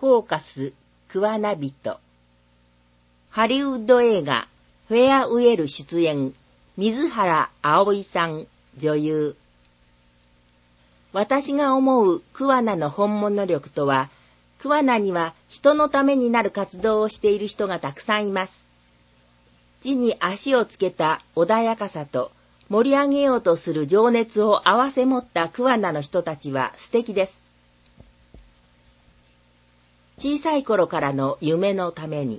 フォーカス桑名人。ハリウッド映画フェアウェル出演、水原葵さん女優。私が思う桑名の本物力とは、桑名には人のためになる活動をしている人がたくさんいます。地に足をつけた穏やかさと盛り上げようとする情熱を併せ持った桑名の人たちは素敵です。小さい頃からの夢のために。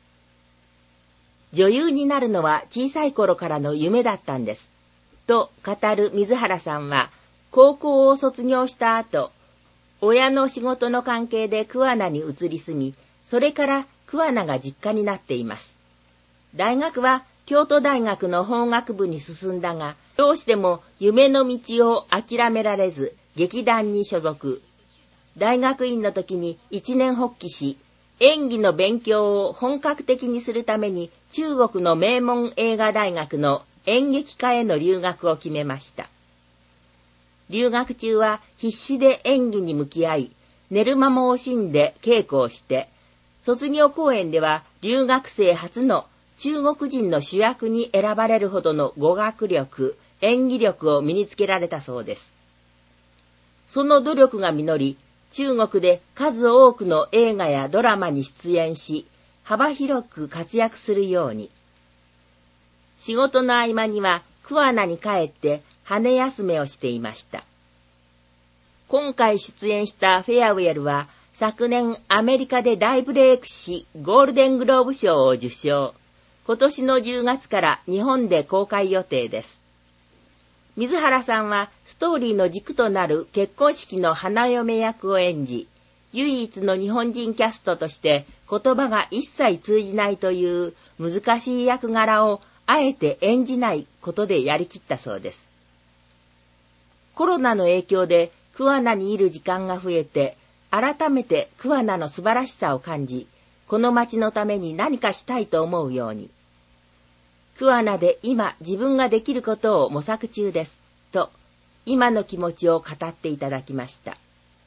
女優になるのは小さい頃からの夢だったんです。と語る水原さんは、高校を卒業した後、親の仕事の関係で桑名に移り住み、それから桑名が実家になっています。大学は京都大学の法学部に進んだが、どうしても夢の道を諦められず、劇団に所属。大学院の時に一年発起し、演技の勉強を本格的にするために中国の名門映画大学の演劇科への留学を決めました。留学中は必死で演技に向き合い、寝る間も惜しんで稽古をして、卒業公演では留学生初の中国人の主役に選ばれるほどの語学力、演技力を身につけられたそうです。その努力が実り、中国で数多くの映画やドラマに出演し、幅広く活躍するように。仕事の合間には桑名に帰って羽休めをしていました。今回出演したフェアウェルは昨年アメリカで大ブレイクし、ゴールデングローブ賞を受賞。今年の10月から日本で公開予定です。水原さんはストーリーの軸となる結婚式の花嫁役を演じ、唯一の日本人キャストとして言葉が一切通じないという難しい役柄をあえて演じないことでやりきったそうです。コロナの影響で桑名にいる時間が増えて、改めて桑名の素晴らしさを感じ、この町のために何かしたいと思うように。桑名で今自分ができることを模索中です、と今の気持ちを語っていただきました。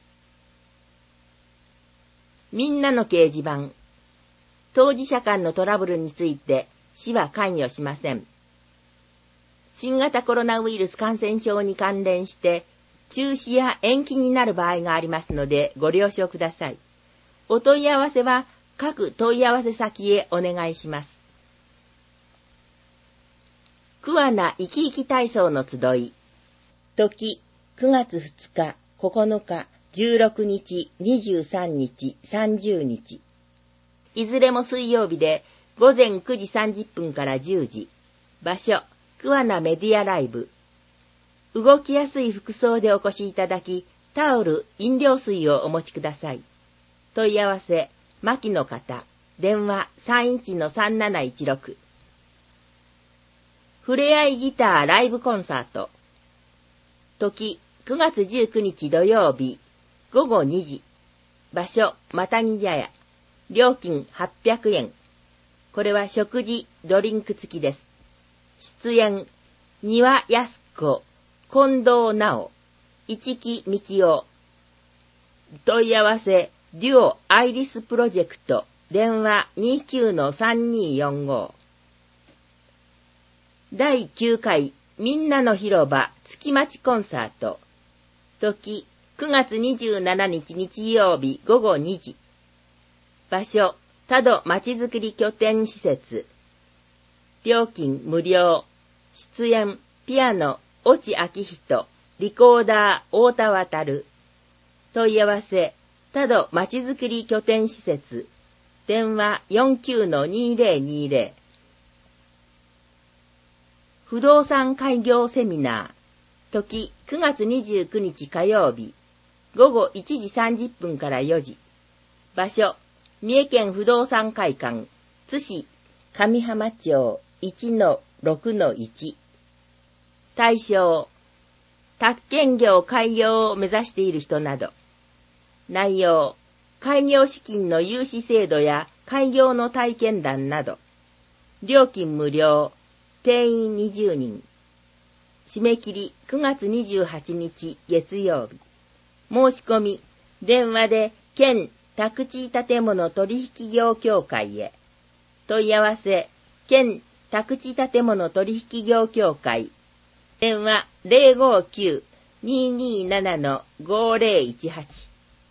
みんなの掲示板。当事者間のトラブルについて市は関与しません。新型コロナウイルス感染症に関連して中止や延期になる場合がありますのでご了承ください。お問い合わせは各問い合わせ先へお願いします。桑名生き生き体操の集い。時9月2日、9日、16日、23日、30日。いずれも水曜日で午前9時30分から10時。場所、桑名メディアライブ。動きやすい服装でお越しいただき、タオル、飲料水をお持ちください。問い合わせ、牧の方、電話 31-3716。ふれあいギターライブコンサート。時9月19日土曜日午後2時。場所マタギ茶屋。料金800円。これは食事ドリンク付きです。出演丹羽靖子、近藤直、市木美希夫。問い合わせデュオアイリスプロジェクト。電話 29-3245。第9回みんなの広場月町コンサート。時9月27日日曜日午後2時。場所多度まちづくり拠点施設。料金無料。出演ピアノ越智明人、リコーダー太田渉。問い合わせ多度まちづくり拠点施設。電話 49-2020。不動産開業セミナー。時9月29日火曜日。午後1時30分から4時。場所、三重県不動産会館、津市上浜町 1-6-1。対象、宅建業開業を目指している人など。内容、開業資金の融資制度や開業の体験談など。料金無料。定員20人。締め切り9月28日月曜日。申し込み、電話で県宅地建物取引業協会へ。問い合わせ、県宅地建物取引業協会。電話 059-227-5018。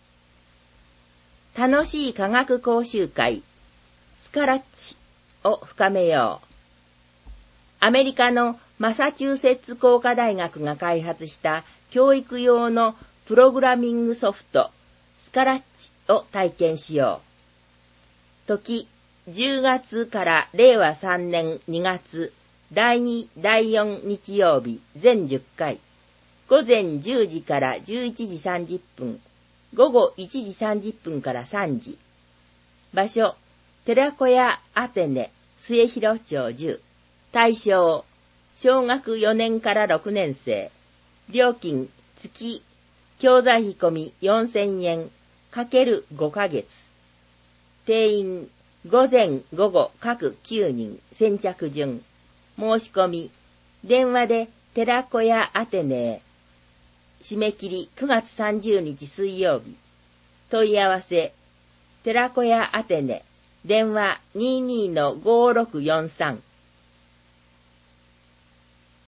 楽しい科学講習会、スカラッチを深めよう。アメリカのマサチューセッツ工科大学が開発した教育用のプログラミングソフト、スカラッチを体験しよう。時、10月から令和3年2月、第2、第4日曜日、全10回。午前10時から11時30分、午後1時30分から3時。場所、寺子屋アテネ、末広町10。対象、小学4年から6年生。料金、月、教材費込み4000円、×5ヶ月。定員、午前午後各9人、先着順。申し込み、電話で寺子屋アテネへ。締め切り9月30日水曜日。問い合わせ、寺子屋アテネ、電話 22-5643。